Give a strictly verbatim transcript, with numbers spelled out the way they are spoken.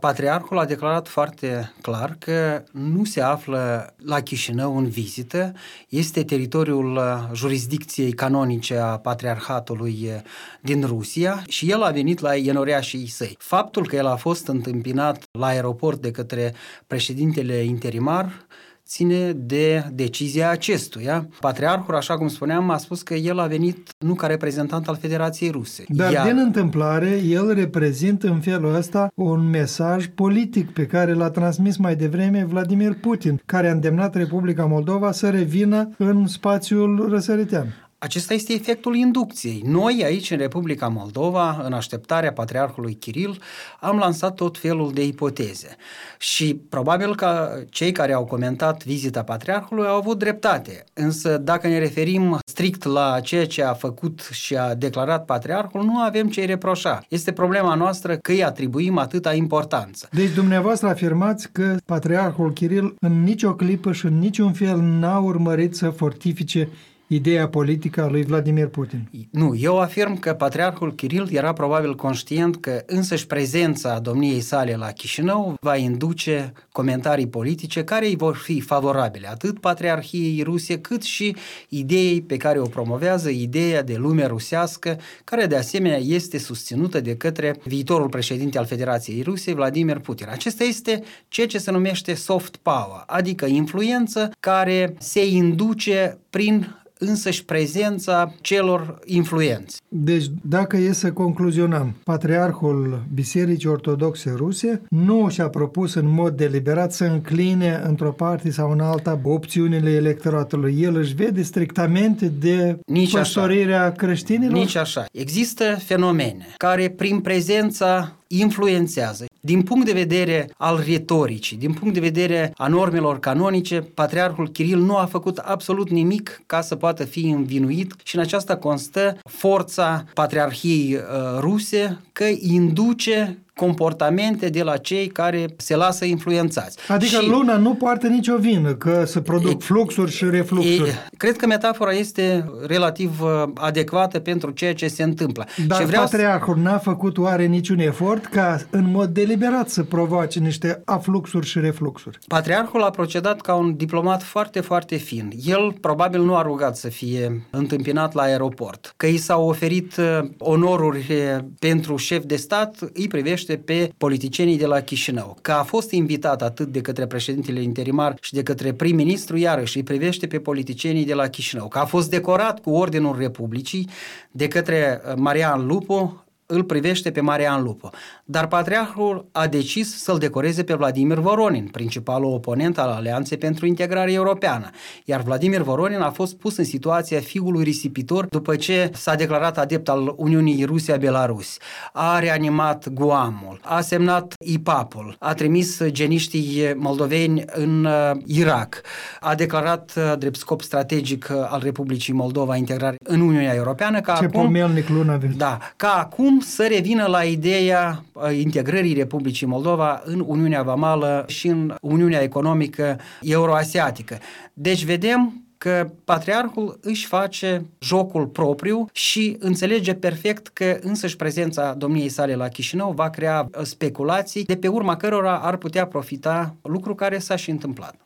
Patriarhul a declarat foarte clar că nu se află la Chișinău în vizită, este teritoriul jurisdicției canonice a Patriarhatului din Rusia și el a venit la enoriașii săi. Faptul că el a fost întâmpinat la aeroport de către președintele interimar ține de decizia acestuia. Patriarhul, așa cum spuneam, a spus că el a venit nu ca reprezentant al Federației Ruse. Dar Iar... din întâmplare, el reprezintă în felul ăsta un mesaj politic pe care l-a transmis mai devreme Vladimir Putin, care a îndemnat Republica Moldova să revină în spațiul răsăritean. Acesta este efectul inducției. Noi aici, în Republica Moldova, în așteptarea Patriarhului Kiril, am lansat tot felul de ipoteze. Și probabil că cei care au comentat vizita Patriarhului au avut dreptate. Însă, dacă ne referim strict la ceea ce a făcut și a declarat Patriarhul, nu avem ce-i reproșa. Este problema noastră că îi atribuim atâta importanță. Deci, dumneavoastră afirmați că Patriarhul Kiril în nicio clipă și în niciun fel n-a urmărit să fortifice ideea politică a lui Vladimir Putin. Nu, eu afirm că Patriarhul Kiril era probabil conștient că însăși prezența domniei sale la Chișinău va induce comentarii politice care îi vor fi favorabile, atât Patriarhiei Ruse, cât și ideii pe care o promovează, ideea de lume rusească, care de asemenea este susținută de către viitorul președinte al Federației Ruse, Vladimir Putin. Acesta este ceea ce se numește soft power, adică influență care se induce prin însăși prezența celor influenți. Deci, dacă e să concluzionăm, Patriarhul Bisericii Ortodoxe Ruse nu și-a propus în mod deliberat să încline într-o parte sau în alta opțiunile electoratului. El își vede strictamente de Nici păstorirea așa. creștinilor? Nici așa. Există fenomene care prin prezența influențează. Din punct de vedere al retoricii, din punct de vedere a normelor canonice, Patriarhul Kiril nu a făcut absolut nimic ca să poată fi învinuit și în aceasta constă forța Patriarhiei uh, ruse că induce comportamente de la cei care se lasă influențați. Adică și luna nu poartă nicio vină că se produc e, fluxuri și refluxuri. E, cred că metafora este relativ uh, adecvată pentru ceea ce se întâmplă. Dar și vreau Patriarhul n-a făcut oare niciun efort ca în mod deliberat să provoace niște afluxuri și refluxuri? Patriarhul a procedat ca un diplomat foarte, foarte fin. El probabil nu a rugat să fie întâmpinat la aeroport. Că i s-au oferit uh, onoruri uh, pentru șef de stat, îi privește pe politicienii de la Chișinău. Că a fost invitat atât de către președintele interimar și de către prim-ministru, iarăși îi privește pe politicienii de la Chișinău. Că a fost decorat cu Ordinul Republicii de către Marian Lupu, îl privește pe Marian Lupu. Dar Patriarhul a decis să-l decoreze pe Vladimir Voronin, principalul oponent al Alianței pentru Integrare Europeană. Iar Vladimir Voronin a fost pus în situația fiului risipitor după ce s-a declarat adept al Uniunii Rusia-Belarus. A reanimat Guamul, a semnat I P A P-ul, a trimis geniștii moldoveni în uh, Irak, a declarat uh, drept scop strategic uh, al Republicii Moldova integrare în Uniunea Europeană. Ca Ce acum, pomelnic luna verde. Da, ca acum să revină la ideea integrării Republicii Moldova în Uniunea Vamală și în Uniunea Economică Euroasiatică. Deci vedem că Patriarhul își face jocul propriu și înțelege perfect că însăși prezența domniei sale la Chișinău va crea speculații de pe urma cărora ar putea profita, lucru care s-a și întâmplat.